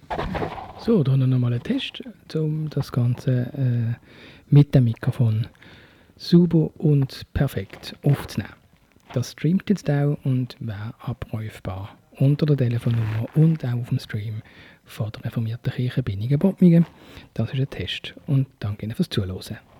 So, da noch mal ein Test, um das Ganze mit dem Mikrofon sauber und perfekt aufzunehmen. Das streamt jetzt auch und wäre abrufbar unter der Telefonnummer und auch auf dem Stream von der reformierten Kirche Binningen-Bottmingen. Das ist ein Test und danke Ihnen fürs Zuhören.